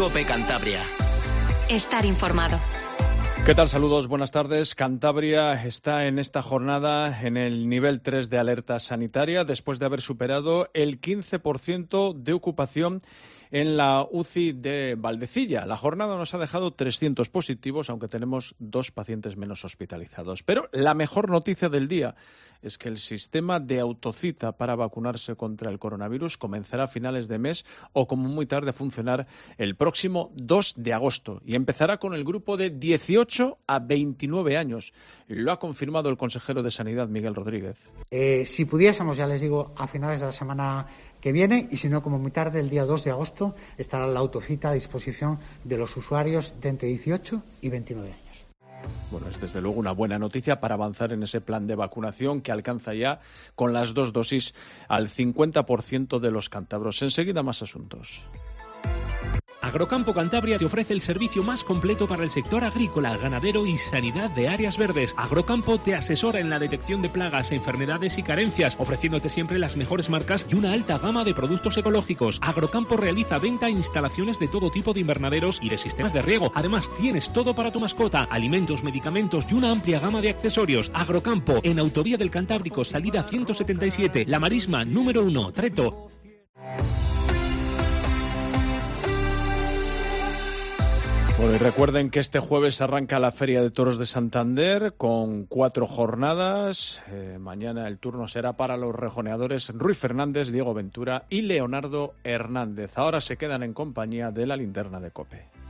COPE Cantabria. Estar informado. ¿Qué tal? Saludos, buenas tardes. Cantabria está en esta jornada en el nivel 3 de alerta sanitaria después de haber superado el 15% de ocupación en la UCI de Valdecilla. La jornada nos ha dejado 300 positivos, aunque tenemos 2 pacientes menos hospitalizados. Pero la mejor noticia del día es que el sistema de autocita para vacunarse contra el coronavirus comenzará a finales de mes o como muy tarde a funcionar el próximo 2 de agosto y empezará con el grupo de 18 a 29 años. Lo ha confirmado el consejero de Sanidad, Miguel Rodríguez. Si pudiésemos, ya les digo, a finales de la semana que viene, y si no, como muy tarde, el día 2 de agosto, estará la autocita a disposición de los usuarios de entre 18 y 29 años. Bueno, es desde luego una buena noticia para avanzar en ese plan de vacunación que alcanza ya con las 2 dosis al 50% de los cántabros. Enseguida más asuntos. Agrocampo Cantabria te ofrece el servicio más completo para el sector agrícola, ganadero y sanidad de áreas verdes. Agrocampo te asesora en la detección de plagas, enfermedades y carencias, ofreciéndote siempre las mejores marcas y una alta gama de productos ecológicos. Agrocampo realiza venta e instalaciones de todo tipo de invernaderos y de sistemas de riego. Además, tienes todo para tu mascota, alimentos, medicamentos y una amplia gama de accesorios. Agrocampo, en Autovía del Cantábrico, salida 177, La Marisma, número 1, Treto. Bueno, y recuerden que este jueves arranca la Feria de Toros de Santander con 4 jornadas. Mañana el turno será para los rejoneadores Ruy Fernández, Diego Ventura y Leonardo Hernández. Ahora se quedan en compañía de la linterna de COPE.